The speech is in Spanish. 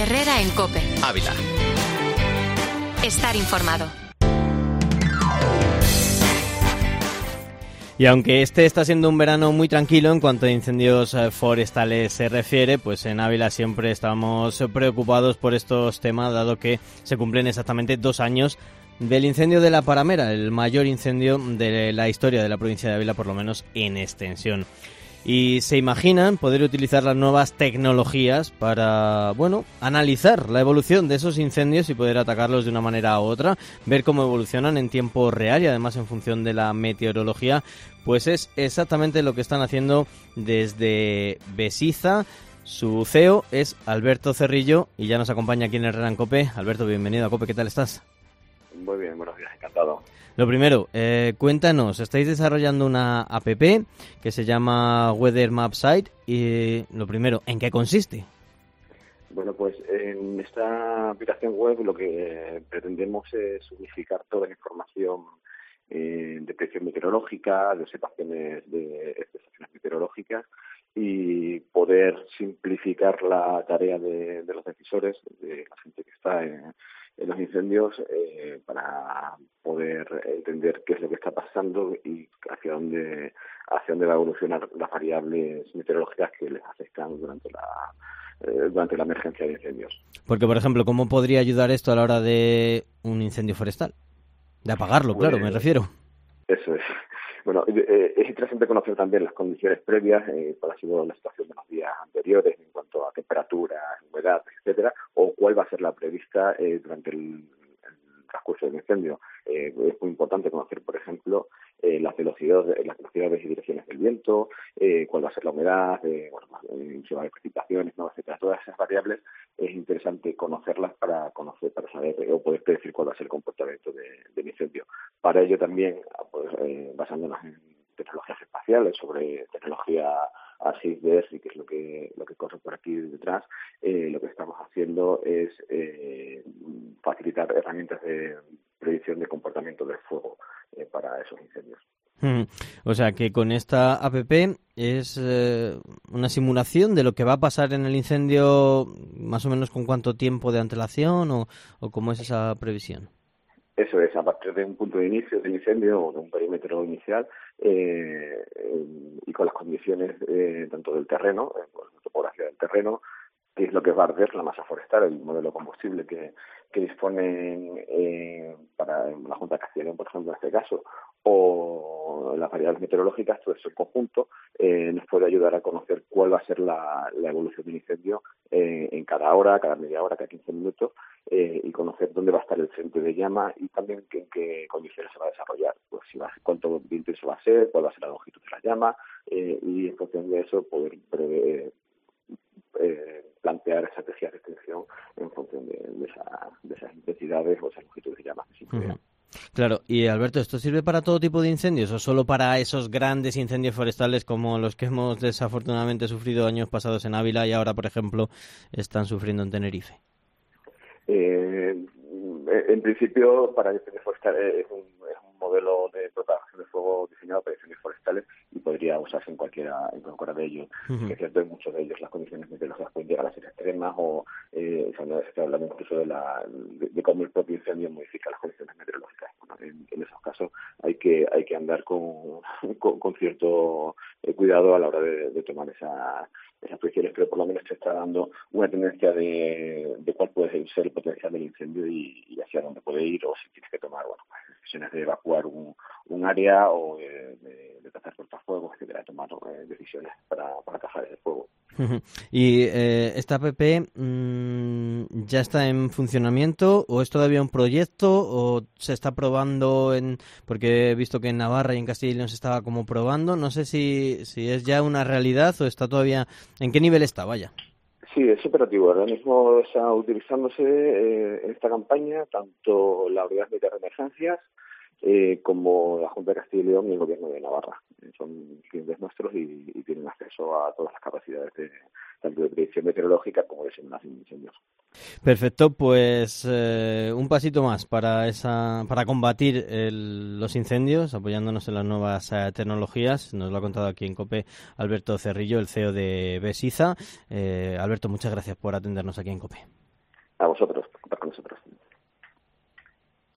Herrera en COPE. Ávila. Estar informado. Y aunque este está siendo un verano muy tranquilo en cuanto a incendios forestales se refiere, pues en Ávila siempre estamos preocupados por estos temas, dado que se cumplen exactamente 2 años del incendio de la Paramera, el mayor incendio de la historia de la provincia de Ávila, por lo menos en extensión. Y se imaginan poder utilizar las nuevas tecnologías para, analizar la evolución de esos incendios y poder atacarlos de una manera u otra, ver cómo evolucionan en tiempo real y además en función de la meteorología. Pues es exactamente lo que están haciendo desde Besiza. Su CEO es Alberto Cerrillo y ya nos acompaña aquí en Herrera en COPE. Alberto, bienvenido a COPE, ¿qué tal estás? Muy bien, buenos días, encantado. Lo primero, cuéntanos, estáis desarrollando una app que se llama Weather Map Site y lo primero, ¿en qué consiste? Bueno, pues en esta aplicación web lo que pretendemos es unificar toda la información de predicción meteorológica, de observaciones de estaciones meteorológicas y poder simplificar la tarea de los decisores, de la gente que está en los incendios, para poder entender qué es lo que está pasando y hacia dónde va a evolucionar las variables meteorológicas que les afectan durante la emergencia de incendios. Porque, por ejemplo, ¿cómo podría ayudar esto a la hora de un incendio forestal? De apagarlo, claro, me refiero. Eso es. Bueno, es interesante conocer también las condiciones previas, cuál ha sido la situación de los días anteriores en cuanto a temperaturas, humedad, etcétera, o cuál va a ser la prevista durante el transcurso del incendio. Es muy importante conocer, por ejemplo, las velocidades y direcciones del viento, cuál va a ser la humedad, si va a haber precipitaciones, ¿no?, etcétera. Todas esas variables es interesante conocerlas para saber o poder predecir cuál va a ser el comportamiento del incendio. Para ello también, basándonos en tecnologías espaciales, sobre tecnología A6DS, que es lo que corre por aquí detrás, lo que estamos haciendo es facilitar herramientas de predicción de comportamiento del fuego para esos incendios. O sea que con esta app es una simulación de lo que va a pasar en el incendio, más o menos con cuánto tiempo de antelación o cómo es esa previsión. Eso es, a partir de un punto de inicio del incendio o de un perímetro inicial y con las condiciones tanto del terreno, la topografía del terreno, qué es lo que va a arder, la masa forestal, el modelo de combustible que disponen para la Junta de Castilla y León, por ejemplo, en este caso, o las variables meteorológicas, todo eso en conjunto nos puede ayudar a conocer cuál va a ser la evolución del incendio en cada hora, cada media hora, cada 15 minutos, y conocer dónde va a estar el frente de llama y también en qué condiciones se va a desarrollar, pues cuánto intenso va a ser, cuál va a ser la longitud de la llama, y en función de eso poder plantear estrategias de extinción en función de esas intensidades o esas longitudes de llamas que se incluyen. Claro, y Alberto, ¿esto sirve para todo tipo de incendios o solo para esos grandes incendios forestales como los que hemos desafortunadamente sufrido años pasados en Ávila y ahora, por ejemplo, están sufriendo en Tenerife? En principio, para incendios forestales es un modelo de propagación de fuego diseñado para incendios forestales y podría usarse en cualquiera de ellos. Es cierto, en muchos de ellos las condiciones meteorológicas pueden llegar a ser extremas o se está hablando incluso de cómo el propio incendio modifica las condiciones meteorológicas. Bueno, en esos casos hay que andar con cierto cuidado a la hora de tomar esas predicciones, pero por lo menos te está dando una tendencia de cuál puede ser el potencial del incendio y hacia dónde puede ir, o si tienes que tomar decisiones de evacuar un área o de cazar cortafuegos, etcétera, de tomar decisiones para atajar ese fuego. ¿Y esta app ya está en funcionamiento o es todavía un proyecto o se está probando porque he visto que en Navarra y en Castilla y León se estaba como probando? No sé si es ya una realidad o está todavía... ¿En qué nivel está? Vaya. Sí, es operativo. Ahora mismo está utilizándose en esta campaña tanto la Unidad Militar de Emergencias como la Junta de Castilla y León y el Gobierno de Navarra. Son clientes nuestros y tienen acceso a todas las capacidades tanto de predicción meteorológica como de simulación de incendios. Perfecto, pues un pasito más para combatir los incendios, apoyándonos en las nuevas tecnologías. Nos lo ha contado aquí en COPE Alberto Cerrillo, el CEO de Besiza. Alberto, muchas gracias por atendernos aquí en COPE. A vosotros por contar con nosotros.